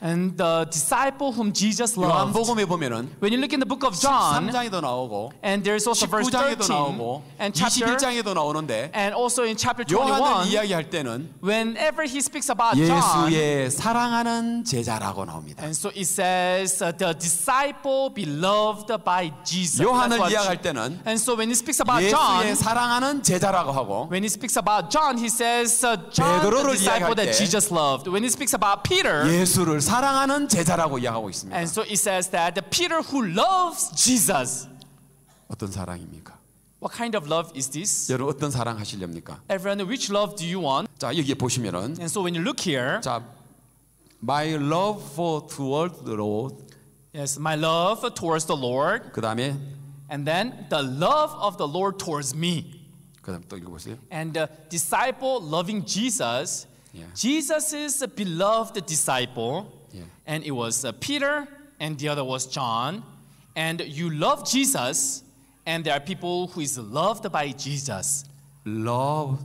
And the disciple whom Jesus loved. 요한복음에 보면은 When you look in the book of John, 십삼 장에도 나오고 and there's also verse 십구 장에도 thirteen, 나오고 and chapter, 이십일 장에도 나오는데 and also in chapter 요한을 twenty-one, 이야기할 때는 whenever he speaks about John, 예수의 사랑하는 제자라고 나옵니다. and so it says uh, the disciple beloved by Jesus. 요한을 That's what- 이야기할 때는 And so when he speaks about John, 예수의 사랑하는 제자라고 하고 when he speaks about John, he says uh, John, the 베드로를 disciple 이야기할 that 때 Jesus loved. When he speaks about Peter, 예수를 사랑하는 제자라고 이야기하고 있습니다. and so it says that the Peter who loves Jesus. 어떤 사랑입니까? What kind of love is this? 여러분 어떤 사랑 하시렵니까? Everyone, which love do you want? 자 여기 보시면은 And so when you look here, 자 My love for toward the Lord yes, my love towards the Lord, 그 다음에 and then the love of the Lord towards me. 그 다음 또 읽어보세요. And the disciple loving Jesus, Yeah. Jesus' beloved disciple, Yeah. and it was uh, Peter, and the other was John. And you love Jesus, and there are people who is loved by Jesus. Love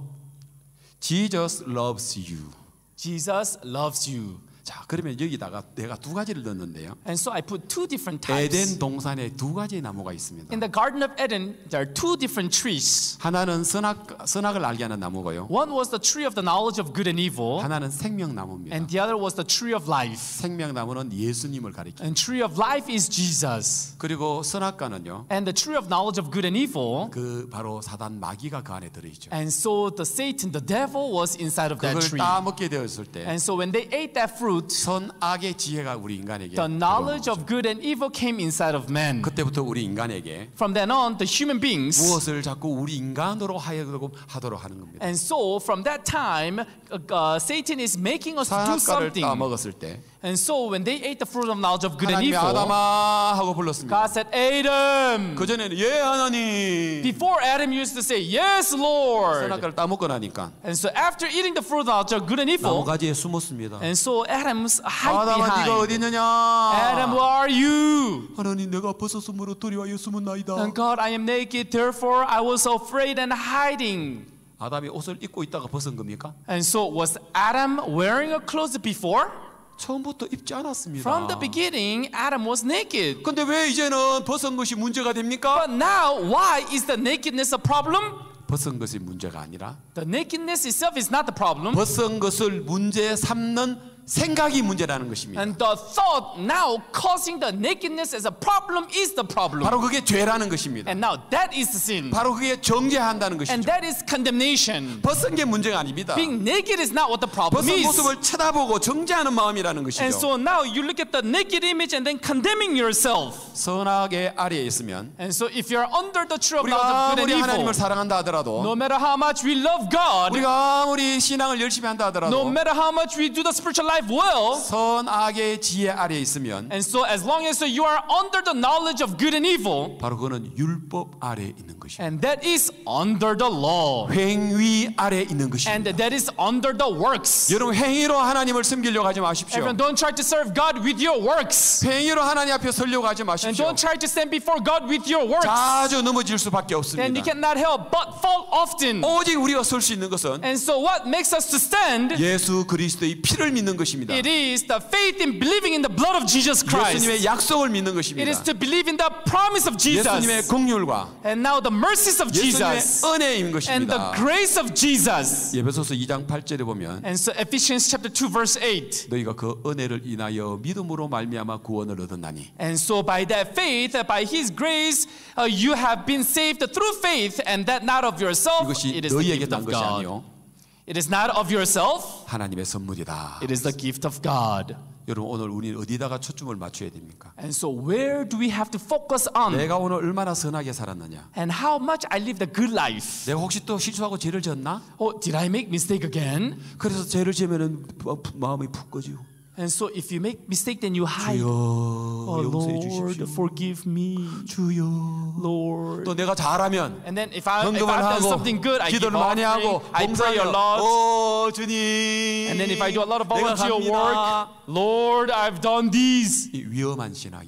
Jesus loves you. Jesus loves you. 자 그러면 여기다가 내가 두 가지를 넣었는데요. And so I put two different types. 에덴 동산에 두 가지의 나무가 있습니다. In the Garden of Eden, there are two different trees. 하나는 선악 선악을 알게 하는 나무고요. One was the tree of the knowledge of good and evil, 하나는 생명나무입니다. and the other was the tree of life. 생명나무는 예수님을 가리킵니다. And tree of life is Jesus. 그리고 선악과는요. And the tree of knowledge of good and evil, 그 바로 사단 마귀가 그 안에 들어있죠. and so the Satan, the devil, was inside of that 그걸 tree. 따 먹게 되었을 때 And so when they ate that fruit, 선악의 지혜가 우리 인간에게 the knowledge of good and evil came inside of man. 그때부터 우리 인간에게 From then on, the human beings, 무엇을 자꾸 우리 인간으로 하여금 하도록 하는 겁니다. and so from that time, uh, uh, Satan is making us do 선악과를 something. 따 먹었을 때 And so when they ate the fruit of knowledge of good and 하나님이 evil, 아담아 하고 불렀습니다. God said, Adam. 그 전에는 예 하나님. Before Adam used to say, yes, Lord. 선악과를 따 먹고 나니까 And so after eating the fruit of knowledge of good and evil, 나무가지에 숨었습니다. and so Adam's hide 아담아 네가 behind. 어디 있느냐? Adam, where are you? 하나님 내가 벗었으므로 두려워하여 숨었나이다. And God, I am naked, therefore I was afraid and hiding. 아담이 옷을 입고 있다가 벗은 겁니까? And so was Adam wearing a clothes before? 처음부터 입지 않았습니다. From the beginning, Adam was naked. 근데 왜 이제는 벗은 것이 문제가 됩니까? But now, why is the nakedness a problem? 벗은 것이 문제가 아니라 The nakedness itself is not the problem. 벗은 것을 문제 삼는 생각이 문제라는 것입니다. And the thought now causing the nakedness as a problem is the problem. 바로 그게 죄라는 것입니다. And now that is sin. 바로 그게 정죄한다는 And 것이죠. that is condemnation. 벗은 게 문제가 아닙니다. Being naked is not what the problem 벗은 is. 모습을 쳐다보고 정죄하는 마음이라는 And 것이죠. so now you look at the naked image and then condemning yourself. 선악의 아래에 있으면 And so if you're under the tree of 우리가 knowledge of good 아무리 and 하나님을 evil, 사랑한다 하더라도 no matter how much we love God, 우리가 아무리 신앙을 열심히 한다 no 하더라도 matter how much we do the spiritual life well, 선악의 지혜 아래에 있으면 and so as long as you are under the knowledge of good and evil, 바로 그거는 율법 아래에 있는 것입니다. and that is under the law, 행위 아래에 있는 and 것입니다. that is under the works. 여러분 행위로 하나님을 섬기려고 하지 마십시오. Everyone, don't try to serve God with your works, 행위로 하나님 앞에 서려고 하지 and 마십시오. don't try to stand before God with your works. 자주 넘어질 수밖에 Then you 없습니다. cannot help but fall often. 오직 우리가 설 수 있는 것은 And so what makes us to stand? 예수 그리스도의 피를 믿는 것입니다. It is the faith in believing in the blood of Jesus Christ. 예수님의 약속을 믿는 It is 것입니다. to believe in the promise of 예수님의 Jesus. 긍휼과 And now the mercies of 예수님의 Jesus 은혜인 and the 것입니다. grace of Jesus. 에베소서 이 장 팔 절에 보면 And so Ephesians chapter two verse eight. 너희가 그 은혜를 인하여 믿음으로 말미암아 구원을 얻었나니 And so by that faith, by His grace, uh, you have been saved through faith, and that not of yourself. 이것이 It is the 너희에게 gift 난 of 것이 God. 아니요 It is not of yourself. 하나님의 선물이다. It is the gift of God. 여러분 오늘 우리는 어디다가 초점을 맞춰야 됩니까? And so where do we have to focus on? 내가 오늘 얼마나 선하게 살았느냐? And how much I live the good life? 내가 혹시 또 실수하고 죄를 졌나? Oh, did I make mistake again? 그래서 죄를 지으면은 마음이 푹 꺼지고 And so if you make mistake, then you hide. 주여 Oh 용서해 Lord, 주십시오. forgive me, 주여. Lord. 또 내가 잘하면 And then if, I, if 헌금을 I've done 하고 something good, I give 기도를 많이 하고 offering, I pray a 봉사하며 lot. 오 주님 And then if I do a lot of 내가 volunteer 갑니다. work, Lord, I've done these. 이 위험한 신앙이에요. And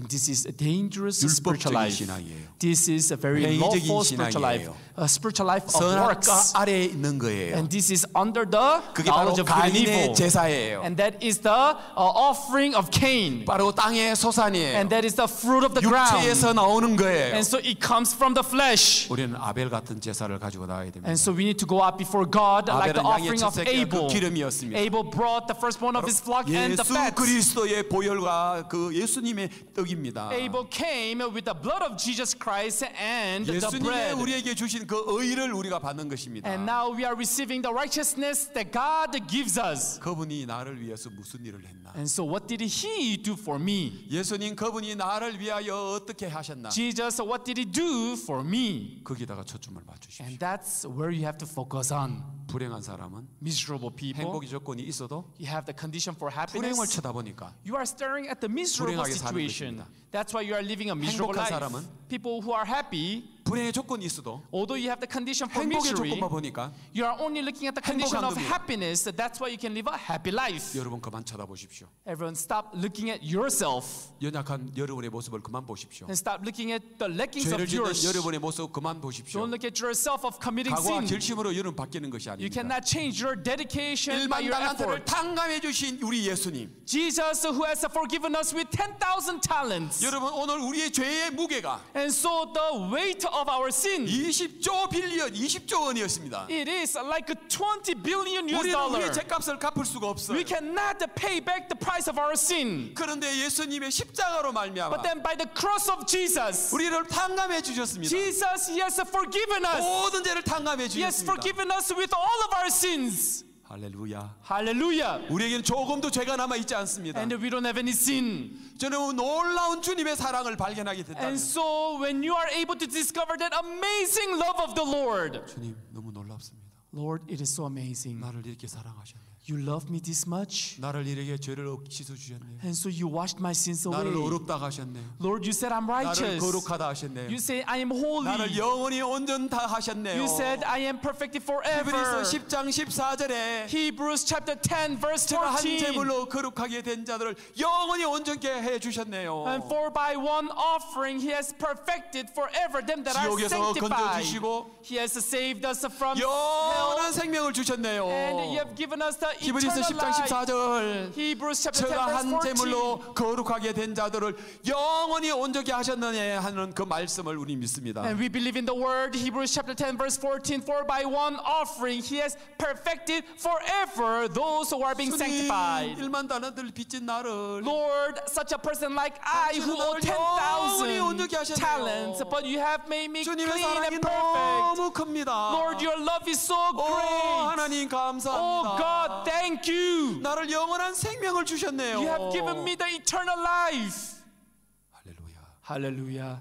And this is a dangerous spiritual 율법적인 life. 신앙이에요. This is a very 회의적인 lawful spiritual life. 신앙이에요. A spiritual life of 선악과 works. 아래에 있는 거예요. And this is under the 그게 바로 knowledge of good and 가인의 evil. 제사예요. And that is the uh, offering of Cain. 바로 땅의 소산이에요. And that is the fruit of the ground. 육체에서 나오는 거예요. And so it comes from the flesh. 우리는 아벨 같은 제사를 가지고 나와야 됩니다. And so we need to go out before God like the 아벨은 양의 offering of 첫 새끼가 그 Abel. 기름이었습니다. Abel brought the firstborn of his flock and the 예수 fat. 그리스도의 보혈과 그 예수님의 떡입니다. Abel came with the blood of Jesus Christ and the 예수님의 bread. 우리에게 주신 그 의를 우리가 받는 것입니다. And now we are receiving the righteousness that God gives us. 그분이 나를 위해서 무슨 일을 했나? And so what did he do for me? 예수님 그분이 나를 위하여 어떻게 하셨나? Jesus, what did he do for me? 거기다가 초점을 맞추십시오. And that's where you have to focus on. 불행한 사람은 Miserable people, 행복의 조건이 있어도 you have the condition for 불행을 happiness. 쳐다보니까 You are staring at the miserable 불행하게 사는 situation. 것입니다. That's why you are living a miserable 행복한 life. 사람은 People who are happy, 불행의 조건이 있어도 although you have the condition for 행복의 misery, 조건만 보니까 you are only looking at the condition 행복한 of 겁니다. happiness. That's why you can live a happy life. 여러분 그만 쳐다보십시오. Everyone stop looking at yourself 연약한 여러분의 모습을 그만 보십시오. and stop looking at the lackings 죄를 of 짓는 yours. 여러분의 모습 그만 보십시오. Don't look at yourself of committing 각오와 sin. 결심으로 여러분 바뀌는 것이 You 아닙니다. cannot change your dedication by 일만 your 달란트를 effort. 탕감해 주신 우리 예수님. Jesus, who has forgiven us with ten thousand talents. 여러분 오늘 우리의 죄의 무게가 And so the weight of our sin, 이십조 빌리언, 이십조 원이었습니다. it is like twenty billion U S 우리는 dollar. 우리의 죄값을 갚을 수가 없어요. We cannot pay back the price of our sin. 그런데 예수님의 십자가로 말미암아 But then by the cross of Jesus, 우리를 탕감해 주셨습니다. Jesus, He has forgiven us. 모든 죄를 탕감해 He has 주셨습니다. forgiven us with all of our sins. 할렐루야. Hallelujah. 우리에게는 조금도 죄가 남아 있지 않습니다. And we don't have any sin. 저는 놀라운 주님의 사랑을 발견하게 됐다. And so when you are able to discover that amazing love of the Lord, 주님 너무 놀랍습니다. Lord, it is so amazing. 나를 이렇게 사랑하셨네. You love me this much, 나를 이렇게 죄를 씻어 주셨네요. and so you washed my sins 나를 away. 어렵다 하셨네요. Lord, you said I'm 나를 righteous. 거룩하다 하셨네요. You say I am 나를 holy. 영원히 온전다 하셨네요. You said I am perfected 히브리서 forever. 십장 십사절에 Hebrews chapter ten verse 제가 한 fourteen. 제물로 거룩하게 된 자들을 영원히 온전케 해 주셨네요. And for by one offering he has perfected forever them that are 지옥에서 sanctified. 건져주시고 He has saved us from 영원한 hell, 생명을 주셨네요. and you have given us the 히브리서 eternal 십장 life. 십사절 Hebrews chapter ten 제가 verse 한 fourteen. 제물로 거룩하게 된 자들을 영원히 온전케 하셨느냐 하는 그 말씀을 우리 믿습니다. And we believe in the word, Hebrews chapter ten verse fourteen, for by one offering he has perfected forever those who are being 주님 sanctified. 일만 달란트를 빚진 나를 Lord, such a person like I who owe ten thousand talents, but you have made me 주님의 clean 사랑이 and perfect. 너무 큽니다. Lord, your love is so 오 great. 하나님 Oh 감사합니다. God, thank you. 나를 영원한 생명을 주셨네요. You have given me the eternal life. 할렐루야. Hallelujah.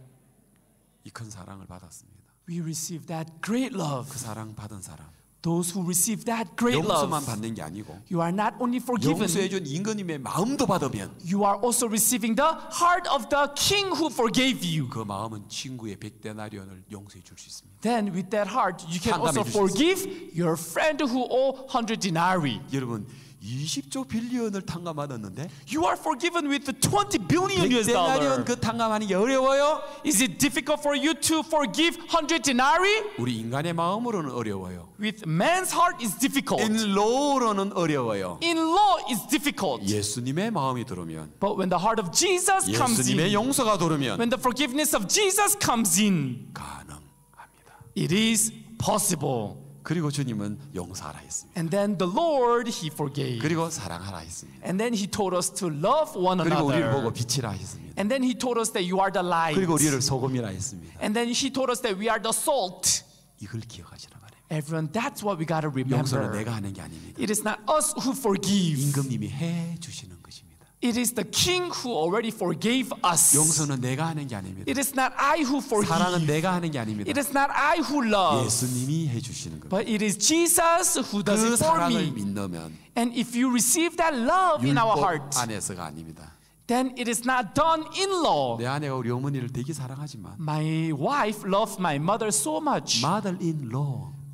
이 큰 사랑을 받았습니다. We receive that great love. 그 사랑 받은 사람 Those who receive that great love, 용서만 받는 게 아니고 you are not only forgiven, 용서해준 임금님의 마음도 받으면 you are also receiving the heart of the king who forgave you. 그 마음은 친구의 백데나리온을 용서해 줄 수 있습니다. Then with that heart, you can 탕감해 also 주실 수 forgive your friend who owe one hundred denarii. 여러분 이십조 빌리언을 탕감받았는데 You are forgiven with the twenty billion U S dollar. 백데나리온 그 탕감하는 게 어려워요? Is it difficult for you to forgive one hundred denarii? 우리 인간의 마음으로는 어려워요. With man's heart is difficult. In law로는 어려워요. In law is difficult. 예수님의 마음이 들어오면 But when the heart of Jesus comes 예수님의 in, 용서가 들어오면 when the forgiveness of Jesus comes in, 가능합니다. it is possible. 그리고 주님은 용서하라 했습니다. And then the Lord, He forgave. 그리고 사랑하라 했습니다. And then He told us to love one 그리고 우리를 보고 another. 빛이라 했습니다. And then He told us that you are the light. 그리고 우리를 소금이라 했습니다. And then He told us that we are the salt. 이걸 기억하시라 말이에요. Everyone, that's what we got to 용서는 remember. 내가 하는 게 아닙니다. It is not us who forgive. 임금님이 해 주시는 것입니다. It is the King who already forgave us. 용서는 내가 하는 게 아닙니다. It is not I who 사랑은 forgive. 내가 하는 게 아닙니다. It is not I who love. 예수님이 해 주시는 겁니다. But it is Jesus who does 그 it for 사랑을 me. 믿으면 And if you receive that love in our 율법 heart, 안에서가 아닙니다. then it is not done in law. 내 아내가 우리 어머니를 되게 사랑하지만 My wife loved my mother so much. mother in law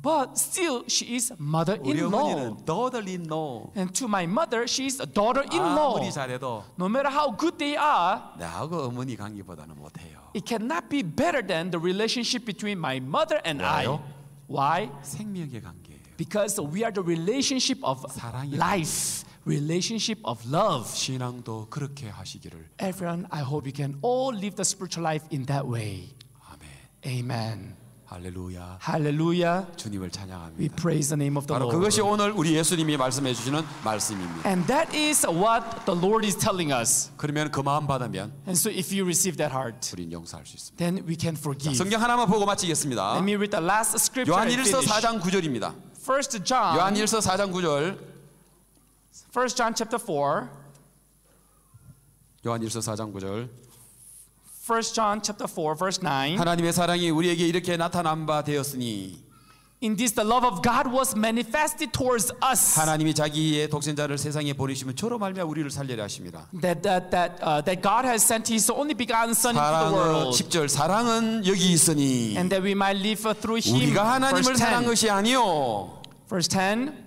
But still, she is 우리 mother-in-law. 어머니는 daughter-in-law. And to my mother, she is a daughter-in-law. 아무리 잘해도 No matter how good they are, 나하고 어머니 관계보다는 못해요. it cannot be better than the relationship between my mother and I. 왜요? Why? 생명의 관계예요. Because we are the relationship of 사랑의 life, relationship of love. 신앙도 그렇게 하시기를. Everyone, I hope you can all live the spiritual life in that way. 아멘. Amen. 할렐루야. Hallelujah. 주님을 We 찬양합니다. praise the name of the 바로 Lord. 그것이 오늘 우리 예수님이 말씀해 주시는 말씀입니다. And that is what the Lord is telling us. 그러면 그 마음 받으면 And so if you receive that heart, 우리는 용서할 수 있습니다. then we can forgive. 성경 하나만 보고 마치겠습니다. Let me read the last scripture and 요한일서 finish. 사 장 구 절입니다. First John, 요한일서 사 장 구 절. First John chapter four, 요한일서 사 장 구 절. First John chapter four, verse nine. 하나님의 사랑이 우리에게 이렇게 나타난 바 되었으니 In this the love of God was manifested towards us. 하나님이 자기의 독생자를 세상에 보내시면 저로 말미암아 우리를 살려려 하십니다. That that that uh, that God has sent His only begotten Son into the 사랑은 world, 십 절 사랑은 여기 있으니 and that we might live through Him. 우리가 하나님을 Verse 사랑한 ten. 것이 아니요 Verse ten.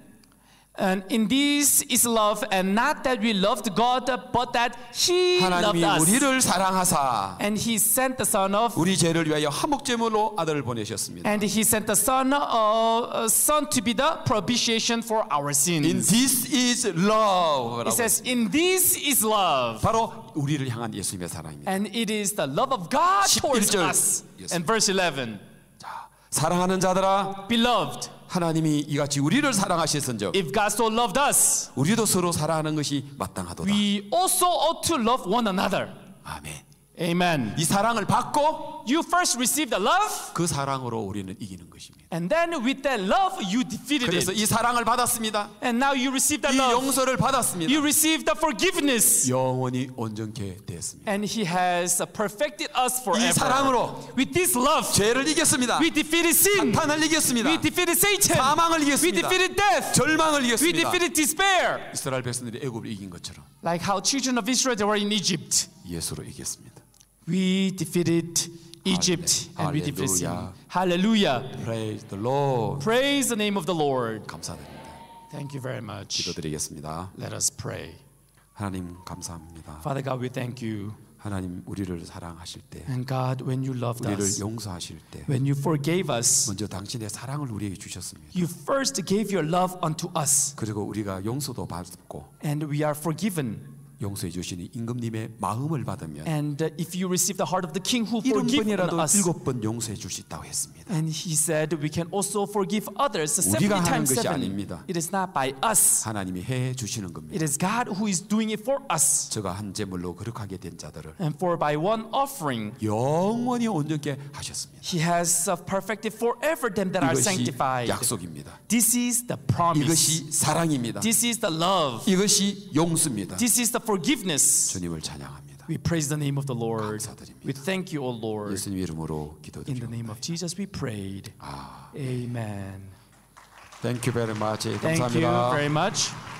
And in this is love, and not that we loved God, but that He loved 하나님이 us. 우리를 사랑하사 And He sent the Son of, 우리 죄를 위하여 한목제물로 아들을 보내셨습니다. and He sent the Son, uh, uh, Son to be the propitiation for our In sins. this is love. It says, "In this is love." 바로 우리를 향한 예수님의 사랑입니다. And it is the love of God towards 십일 절. us. Yes. And verse eleven, 자, 사랑하는 자들아 beloved, 하나님이 이같이 우리를 사랑하셨은즉 if God so loved us, 우리도 서로 사랑하는 것이 마땅하도다. we also ought to love one another. 아멘. Amen. 이 사랑을 받고 You first receive the love, 그 사랑으로 우리는 이기는 것입니다. and then with that love, you defeated 그래서 it. 이 사랑을 받았습니다. And now you receive the 이 love. 용서를 받았습니다. You receive the forgiveness. 영원히 온전케 되었습니다. And He has perfected us 이 forever. 사랑으로 With this love, 죄를 이겼습니다. we defeated sin. 판을 이겼습니다. We defeated Satan. 사망을 We 이겼습니다. defeated death. 절망을 We 이겼습니다. defeated despair. 이스라엘 백성들이 애굽을 이긴 것처럼 Like how children of Israel they were in Egypt. 예수로 이겼습니다. We defeated Egypt and we defeated sin. Hallelujah. Hallelujah. Praise the Lord. Praise the name of the Lord. 감사드립니다. Thank you very much. 기도드리겠습니다. Let us pray. 하나님 감사합니다. Father God, we thank you. 하나님 우리를 사랑하실 때, And God, when you loved 우리를 us, 용서하실 때 when you forgave us, 먼저 당신의 사랑을 우리에게 주셨습니다. you first gave your love unto us. 그리고 우리가 용서도 받고 And we are forgiven. 용서해 주시는 임금님의 마음을 받으면 And uh, if you receive the heart of the King who 일흔 forgiven 번이라도 us, 일곱 번 용서해 줄 수 있다고 했습니다. and He said we can also forgive others seventy 우리가 하는 times 것이 seven. 아닙니다. It is not by us. 하나님이 해 주시는 겁니다. It is God who is doing it for us. 저가 한 제물로 거룩하게 된 자들을 And for by one offering, 영원히 온전케 하셨습니다. He has uh, perfected forever them that are 이것이 sanctified. 약속입니다. This is the promise. 이것이 사랑입니다. This is the love. 이것이 용서입니다. This is the forgiveness. 주님을 찬양합니다. We praise the name of the Lord. 감사드립니다. We thank you, O Lord. 예수님 이름으로 In the 기도드립니다. name of Jesus we prayed. 아, Amen. Thank you very much. Thank you 감사합니다. very much.